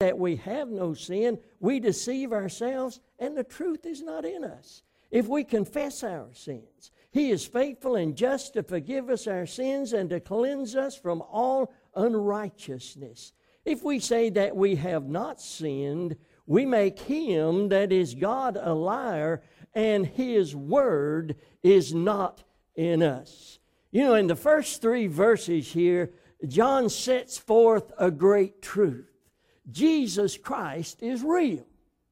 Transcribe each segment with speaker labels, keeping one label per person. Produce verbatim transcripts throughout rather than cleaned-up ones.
Speaker 1: that we have no sin, we deceive ourselves, and the truth is not in us. If we confess our sins, He is faithful and just to forgive us our sins and to cleanse us from all unrighteousness. If we say that we have not sinned, we make Him, that is God, a liar, and His word is not in us. You know, in the first three verses here, John sets forth a great truth. Jesus Christ is real.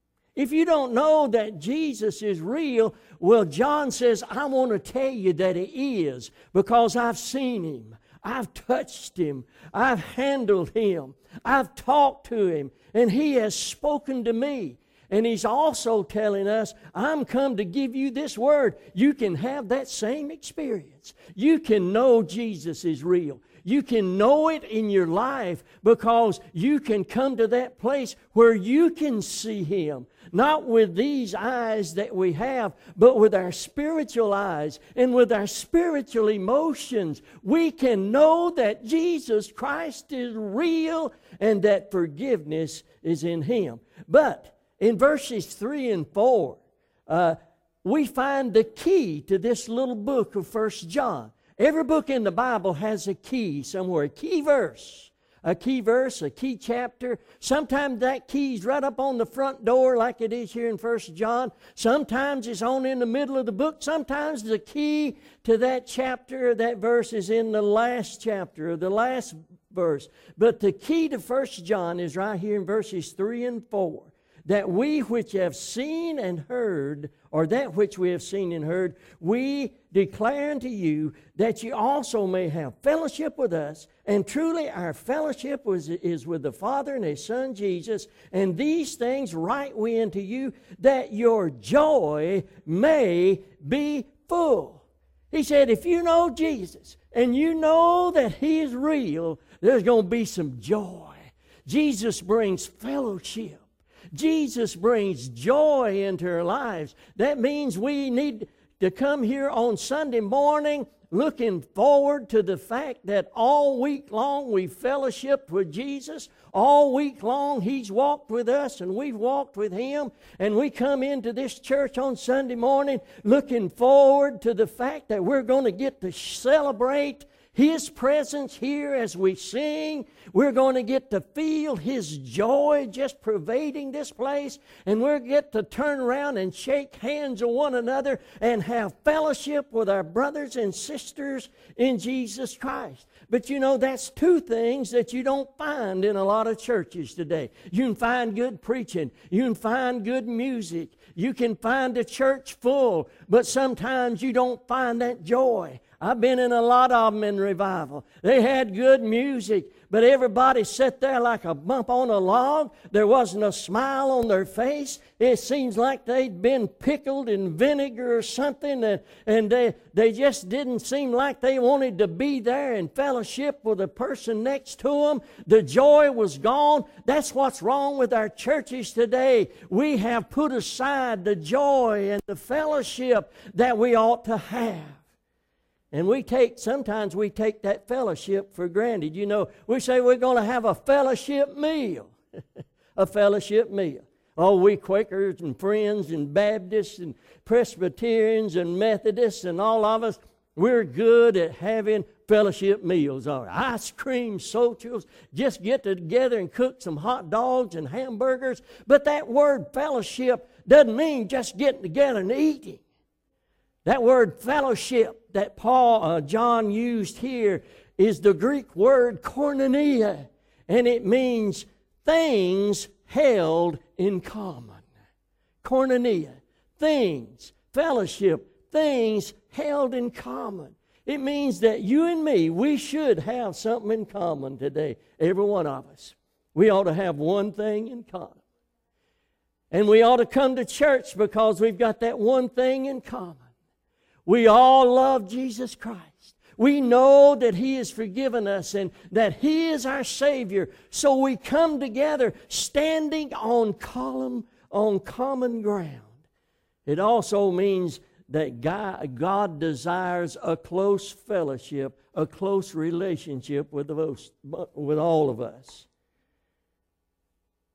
Speaker 1: If you don't know that Jesus is real, well, John says, I want to tell you that He is, because I've seen Him. I've touched Him. I've handled Him. I've talked to Him. And He has spoken to me. And He's also telling us, I'm come to give you this word. You can have that same experience. You can know Jesus is real. You can know it in your life because you can come to that place where you can see Him. Not with these eyes that we have, but with our spiritual eyes and with our spiritual emotions. We can know that Jesus Christ is real and that forgiveness is in Him. But in verses three and four, uh, we find the key to this little book of First John. Every book in the Bible has a key somewhere, a key verse, a key verse, a key chapter. Sometimes that key's right up on the front door like it is here in First John. Sometimes it's on in the middle of the book. Sometimes the key to that chapter, that verse is in the last chapter or the last verse. But the key to First John is right here in verses three and four. That we which have seen and heard, or that which we have seen and heard, we declare unto you that you also may have fellowship with us. And truly our fellowship was, is with the Father and His Son Jesus. And these things write we unto you, that your joy may be full. He said, if you know Jesus and you know that He is real, there's going to be some joy. Jesus brings fellowship. Jesus brings joy into our lives. That means we need to come here on Sunday morning looking forward to the fact that all week long we fellowshiped with Jesus. All week long He's walked with us and we've walked with Him. And we come into this church on Sunday morning looking forward to the fact that we're going to get to celebrate His presence here as we sing. We're going to get to feel His joy just pervading this place. And we'll get to turn around and shake hands with one another and have fellowship with our brothers and sisters in Jesus Christ. But you know, that's two things that you don't find in a lot of churches today. You can find good preaching. You can find good music. You can find a church full. But sometimes you don't find that joy. I've been in a lot of them in revival. They had good music, but everybody sat there like a bump on a log. There wasn't a smile on their face. It seems like they'd been pickled in vinegar or something, and, and they, they just didn't seem like they wanted to be there in fellowship with the person next to them. The joy was gone. That's what's wrong with our churches today. We have put aside the joy and the fellowship that we ought to have. And we take, sometimes we take that fellowship for granted. You know, we say we're going to have a fellowship meal. A fellowship meal. Oh, we Quakers and Friends and Baptists and Presbyterians and Methodists and all of us, we're good at having fellowship meals. All right. Ice cream, socials, just get together and cook some hot dogs and hamburgers. But that word fellowship doesn't mean just getting together and eating. That word fellowship that Paul, uh, John used here is the Greek word koinonia, and it means things held in common. Koinonia, things, fellowship, things held in common. It means that you and me, we should have something in common today, every one of us. We ought to have one thing in common. And we ought to come to church because we've got that one thing in common. We all love Jesus Christ. We know that He has forgiven us and that He is our Savior. So we come together standing on column, on common ground. It also means that God, God desires a close fellowship, a close relationship with, the most, with all of us.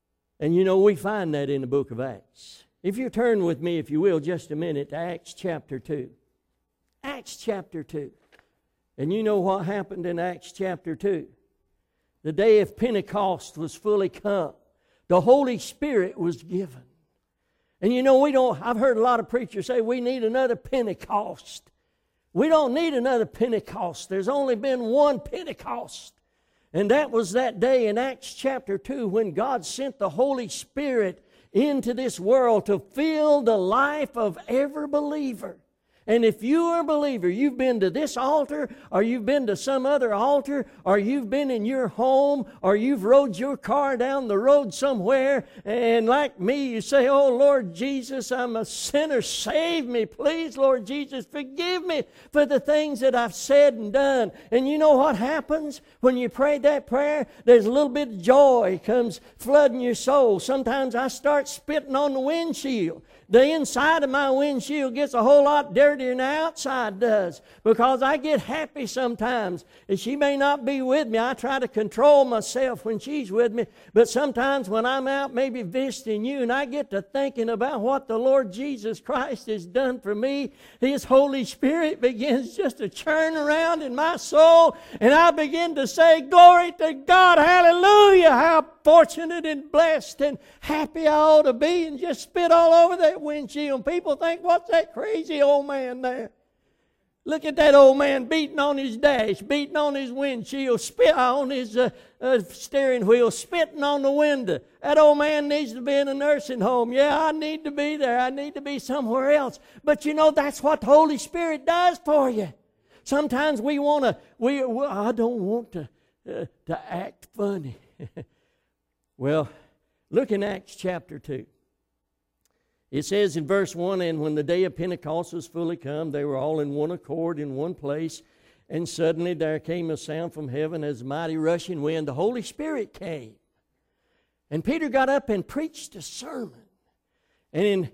Speaker 1: And you know, we find that in the book of Acts. If you turn with me, if you will, just a minute to Acts chapter two. Acts chapter two. And you know what happened in Acts chapter two. The day of Pentecost was fully come. The Holy Spirit was given. And you know, we don't, I've heard a lot of preachers say we need another Pentecost. We don't need another Pentecost. There's only been one Pentecost. And that was that day in Acts chapter two when God sent the Holy Spirit into this world to fill the life of every believer. And if you are a believer, you've been to this altar, or you've been to some other altar, or you've been in your home, or you've rode your car down the road somewhere, and like me, you say, "Oh, Lord Jesus, I'm a sinner. Save me. Please, Lord Jesus, forgive me for the things that I've said and done." And you know what happens when you pray that prayer? There's a little bit of joy comes flooding your soul. Sometimes I start spitting on the windshield. The inside of my windshield gets a whole lot dirtier than the outside does because I get happy sometimes. And she may not be with me. I try to control myself when she's with me. But sometimes when I'm out maybe visiting you and I get to thinking about what the Lord Jesus Christ has done for me, His Holy Spirit begins just to churn around in my soul. And I begin to say, "Glory to God, hallelujah, how fortunate and blessed and happy I ought to be," and just spit all over that windshield. People think, "What's that crazy old man there? Look at that old man beating on his dash, beating on his windshield, spit on his uh, uh, steering wheel, spitting on the window. That old man needs to be in a nursing home." Yeah, I need to be there. I need to be somewhere else. But you know, that's what the Holy Spirit does for you. Sometimes we want to, we, well, I don't want to, uh, to act funny. Well, look in Acts chapter two. It says in verse one, "And when the day of Pentecost was fully come, they were all in one accord in one place. And suddenly there came a sound from heaven as a mighty rushing wind." The Holy Spirit came. And Peter got up and preached a sermon. And in,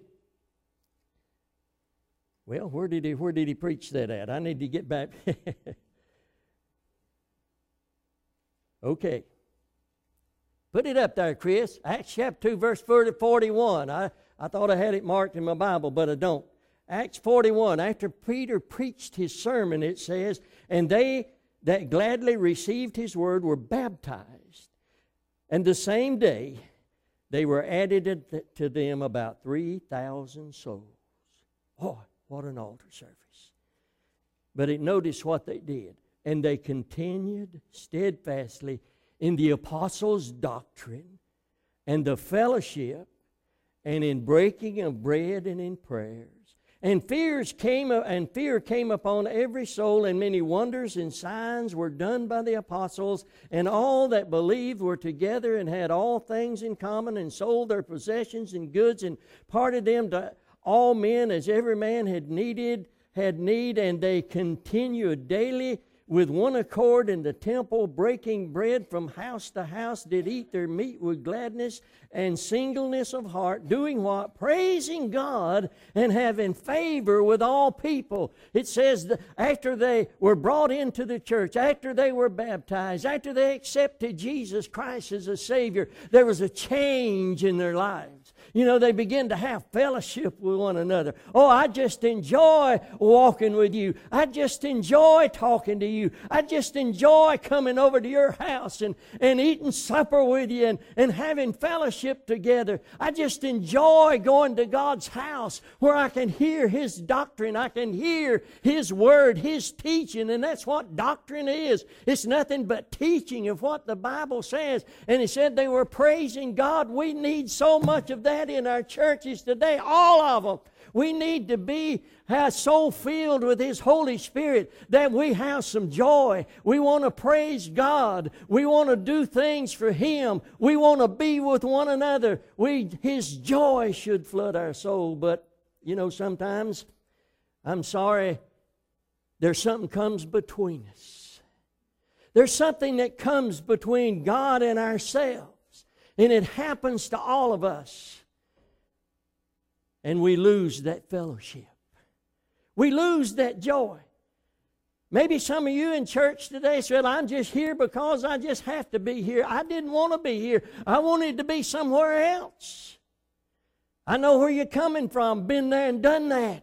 Speaker 1: well, where did he, where did he preach that at? I need to get back. Okay. Put it up there, Chris. Acts chapter two, verse forty-one. I, I thought I had it marked in my Bible, but I don't. Acts forty-one. After Peter preached his sermon, it says, "And they that gladly received his word were baptized. And the same day they were added to them about three thousand souls." Oh, what an altar service. But it, notice what they did. "And they continued steadfastly in the apostles' doctrine, and the fellowship, and in breaking of bread, and in prayers. And fears came, and fear came upon every soul, and many wonders and signs were done by the apostles. And all that believed were together, and had all things in common, and sold their possessions and goods, and parted them to all men as every man had needed, had need. And they continued daily with one accord in the temple, breaking bread from house to house, did eat their meat with gladness and singleness of heart, doing what? Praising God and having favor with all people." It says that after they were brought into the church, after they were baptized, after they accepted Jesus Christ as a Savior, there was a change in their lives. You know, they begin to have fellowship with one another. "Oh, I just enjoy walking with you. I just enjoy talking to you. I just enjoy coming over to your house and, and eating supper with you and, and having fellowship together. I just enjoy going to God's house where I can hear His doctrine. I can hear His word, His teaching." And that's what doctrine is. It's nothing but teaching of what the Bible says. And He said they were praising God. We need so much of that in our churches today, all of them. We need to be uh, so filled with His Holy Spirit that we have some joy. We want to praise God. We want to do things for Him. We want to be with one another. We, His joy should flood our soul. But, you know, sometimes, I'm sorry, there's something comes between us. There's something that comes between God and ourselves. And it happens to all of us. And we lose that fellowship. We lose that joy. Maybe some of you in church today said, I'm just here because I just have to be here. I didn't want to be here. I wanted to be somewhere else. I know where you're coming from, been there and done that.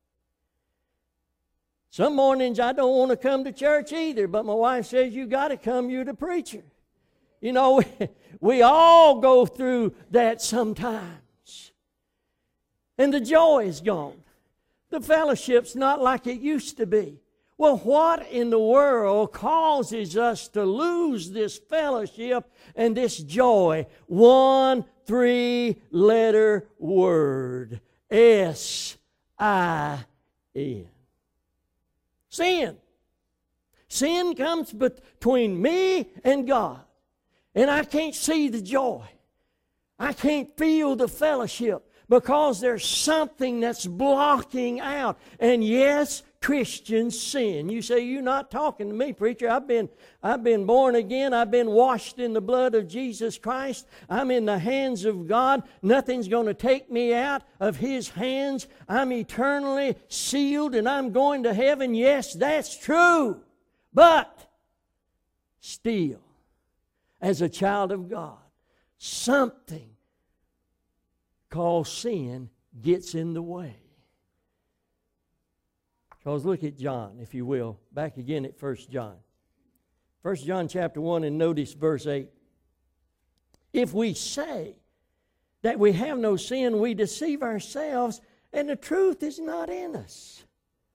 Speaker 1: Some mornings I don't want to come to church either, but my wife says, you got to come, you're the preacher. You know, we, we all go through that sometimes. And the joy is gone. The fellowship's not like it used to be. Well, what in the world causes us to lose this fellowship and this joy? One three-letter word. S I N. Sin. Sin comes between me and God. And I can't see the joy. I can't feel the fellowship because there's something that's blocking out. And yes, Christians sin. You say, you're not talking to me, preacher. I've been, I've been born again. I've been washed in the blood of Jesus Christ. I'm in the hands of God. Nothing's going to take me out of His hands. I'm eternally sealed and I'm going to heaven. Yes, that's true. But still, as a child of God, something called sin gets in the way. Because look at John, if you will, back again at First John. First John chapter one, and notice verse eight. If we say that we have no sin, we deceive ourselves, and the truth is not in us.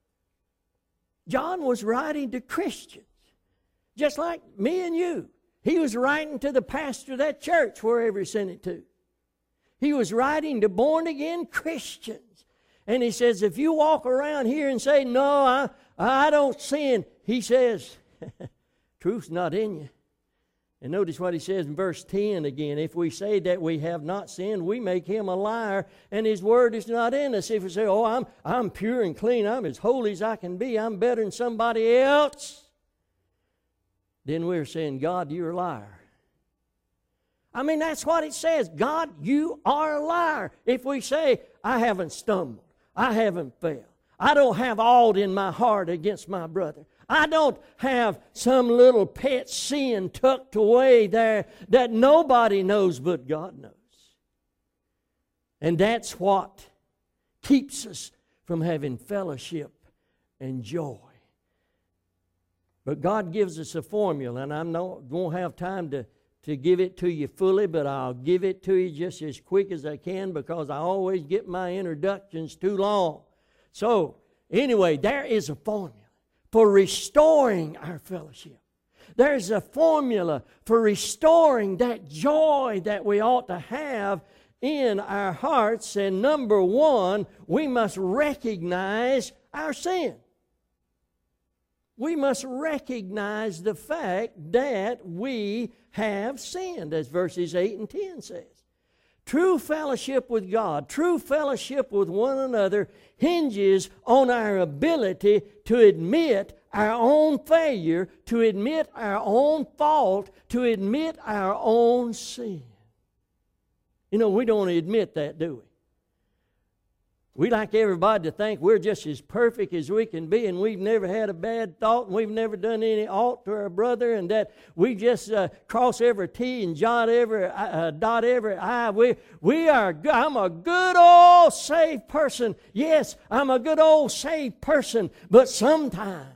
Speaker 1: John was writing to Christians, just like me and you. He was writing to the pastor of that church, wherever he sent it to. He was writing to born-again Christians. And he says, if you walk around here and say, no, I, I don't sin, he says, truth's not in you. And notice what he says in verse ten again. If we say that we have not sinned, we make him a liar, and his word is not in us. If we say, oh, I'm, I'm pure and clean, I'm as holy as I can be, I'm better than somebody else, then we're saying, God, you're a liar. I mean, that's what it says. God, you are a liar. If we say, I haven't stumbled, I haven't failed, I don't have aught in my heart against my brother, I don't have some little pet sin tucked away there that nobody knows but God knows. And that's what keeps us from having fellowship and joy. But God gives us a formula, and I won't have time to to give it to you fully, but I'll give it to you just as quick as I can because I always get my introductions too long. So, anyway, there is a formula for restoring our fellowship. There's a formula for restoring that joy that we ought to have in our hearts. And number one, we must recognize our sin. We must recognize the fact that we have sinned, as verses eight and ten says. True fellowship with God, true fellowship with one another hinges on our ability to admit our own failure, to admit our own fault, to admit our own sin. You know, we don't want to admit that, do we? We like everybody to think we're just as perfect as we can be, and we've never had a bad thought, and we've never done any ought to our brother, and that we just uh, cross every T and jot every, uh, dot every I. We, we are good. I'm a good old saved person. Yes, I'm a good old saved person, but sometimes,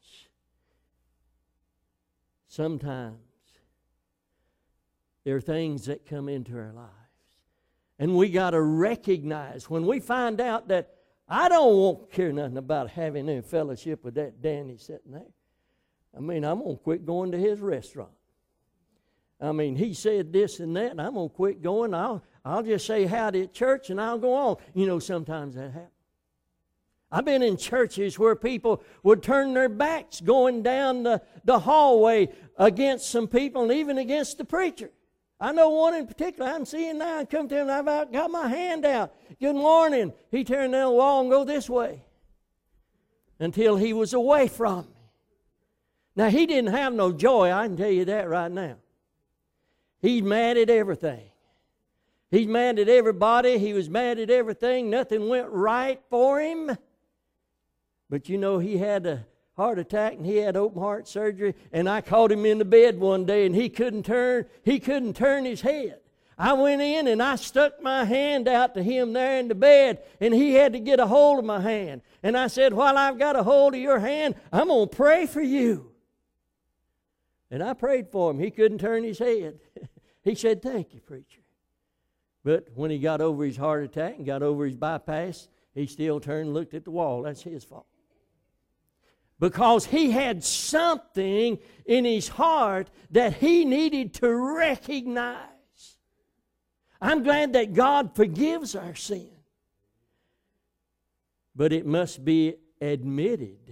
Speaker 1: sometimes there are things that come into our lives. And we got to recognize when we find out that I don't want to care nothing about having any fellowship with that Danny sitting there. I mean, I'm going to quit going to his restaurant. I mean, he said this and that, and I'm going to quit going. I'll, I'll just say howdy at church, and I'll go on. You know, sometimes that happens. I've been in churches where people would turn their backs going down the, the hallway against some people and even against the preacher. I know one in particular I'm seeing now. I come to him and I've got my hand out. Good morning. He turned down the wall and go this way until he was away from me. Now, he didn't have no joy. I can tell you that right now. He's mad at everything. He's mad at everybody. He was mad at everything. Nothing went right for him. But you know, he had a, heart attack, and he had open heart surgery, and I caught him in the bed one day, and he couldn't turn, he couldn't turn his head. I went in and I stuck my hand out to him there in the bed, and he had to get a hold of my hand. And I said, while I've got a hold of your hand, I'm going to pray for you. And I prayed for him. He couldn't turn his head. He said, thank you, preacher. But when he got over his heart attack and got over his bypass, he still turned and looked at the wall. That's his fault. Because he had something in his heart that he needed to recognize. I'm glad that God forgives our sin. But it must be admitted.